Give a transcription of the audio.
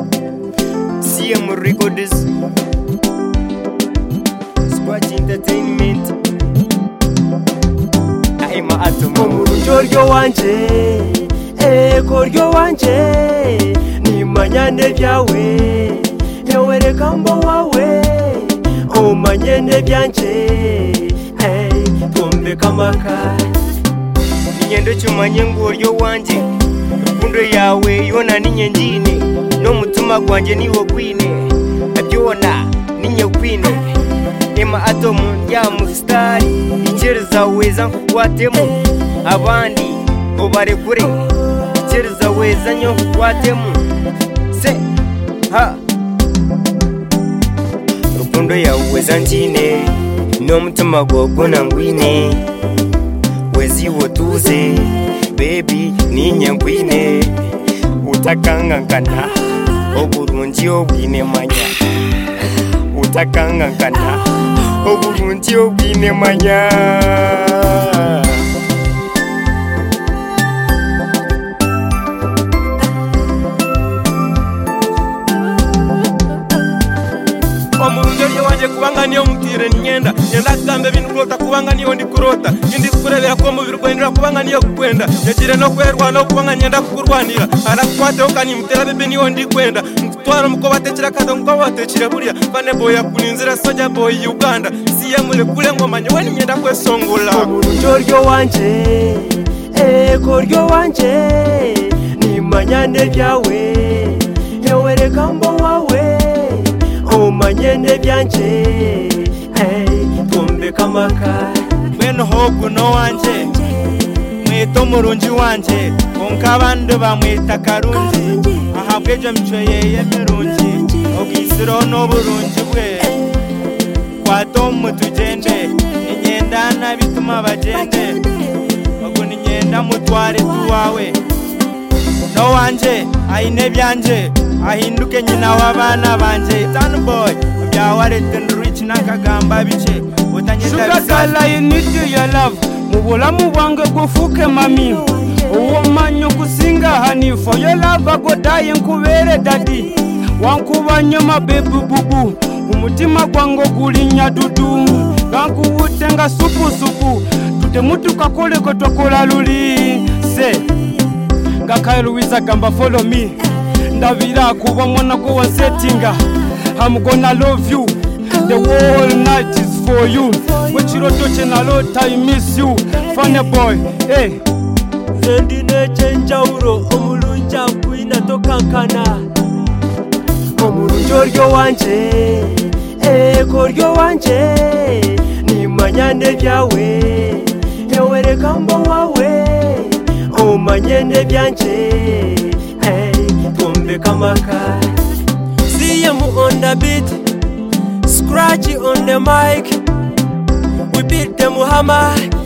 CM Records, Squatch Entertainment. I'm Atom. Omurunjoryo wanje, koryo wanje, ni manyane byawe, ewereka mbo wawe, omanyene byanje, tombe kamaka. Ninyendo chumanye ngoryo wanje, rukundo yawe yona ninye njine, no mutuma gwanje niwo kwine, abyona ninye kwine. Ema Atom ya mustari, ichereza weza nkukwatemu, abandi obare kure, ichereza weza nyo nkukwatemu. Se ha rukundo yawe zanjine, no mutuma gwogona ngwine, wezi wotuze baby ninye ngwine, utakangangana oburungi obwine manya, utakangangana oburungi obwine manya. Omurunjoryo wanje kubanga niyo mutire nyenda kugambe bintu kurota kubanga niyo ndi kurota indi kurebera ko mu birwendera kubanga niyo kwenda yagire no kwerwa no kubanga nyenda kukurwanira arakwate okani mutera bebe niyo ndi kwenda mutwara muko batekira kado muko batekira buriya bane boya kuninzira soja boy Uganda siyamule kule ngomanye wani nyenda kwesongola. Omurunjoryo wanje, koryo wanje, ni manyane byawe, ewereka mbo wawe, omanyene byanje, tombe kamaka. Beno hogu no wanje, mwito murunji wanje, konka abandi bamwita karungi, ahabwejo mico yeye mirungi, ogisiro n'oburungi bwe, kwato mutugende, inyenda na bituma bagende, ogu ninyenda mutware tuwawe. No wanje, aine byanje, ahinduke nyina w'abana banje. Tan boy, byawarete rich nakagamba bice, utanyenda Sugar girl, I need your love. Mubulamu bwange gufuke mami, uwo manyo kusinga honey. For your love I go die nkubere daddy, wankuba nyoma baby bubu, umutima gwango gulinya dudu, gankuwutenga supu tute mutu kakole ko tokola luli. Se Gakaya Luisa gamba follow me, ndavira kuba mwana ko wansetinga. I'm gonna love you, the whole night is for you. Wechirotoche na lota I miss you, funny boy, hey. Zendine chenjauro, omulunja kwina tokankana. Omurunjoryo wanje, koryo wanje, ni manyane byawe, ewereka mbo wawe, omanyene byanje, tombe kamaka. CM on the beat, Scratchy on the mic, we beat them hammer.